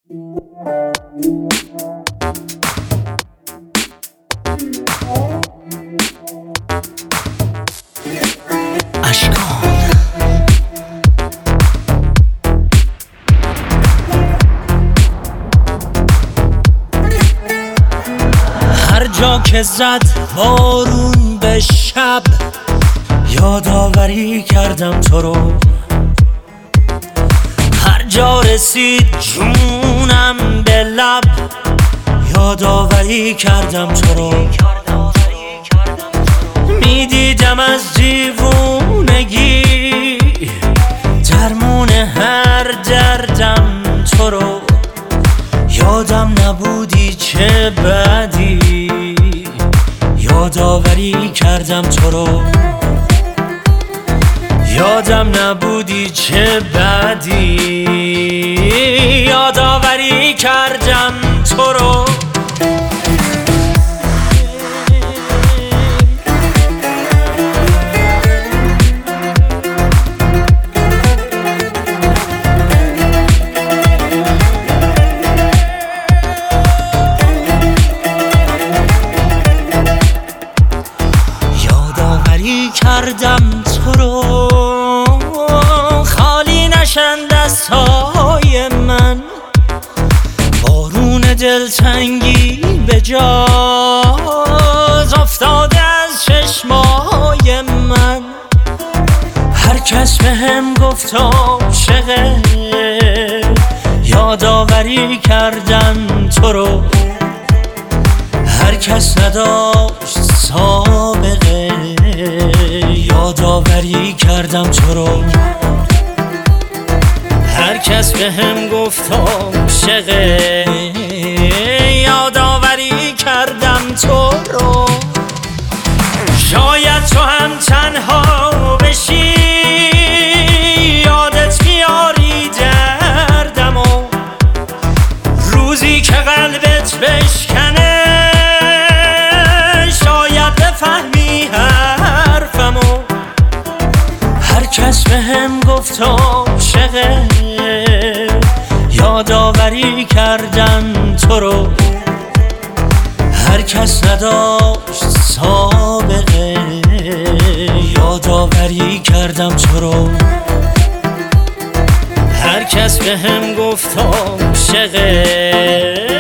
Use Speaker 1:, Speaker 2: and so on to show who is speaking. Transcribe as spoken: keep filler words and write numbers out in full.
Speaker 1: هر جا که زد بارون به شب یادآوری کردم تو رو، هر جا رسید جونم به لب یادآوری کردم تو رو. میدیدم از دیوونگی درمون هر دردم تو رو، یادم نبودی چه بدی یادآوری کردم تو رو، یادم نبودی چه بدی یادآوری کردم تو رو. یادآوری کردم تو رو، خالی نشن دستهای من، بارون دلتنگی به جاز افتاده از چشمای من. هر کس بهم گفت عاشقه یادآوری کردم تو رو، هر کس نداشت سابقه یادآوری کردم تو رو، هر کس بهم گفت عاشقه یادآوری کردم تو رو. شاید تو هم تنها بشی یادت بیاری دردم و روزی که قلبت بشکنه شاید بفهمی حرفمو. هر کس بهم گفت عاشقه یادآوری کردم تو رو، هر کس نداشت سابقه یادآوری کردم تو رو، هر کس بهم گفت عاشقه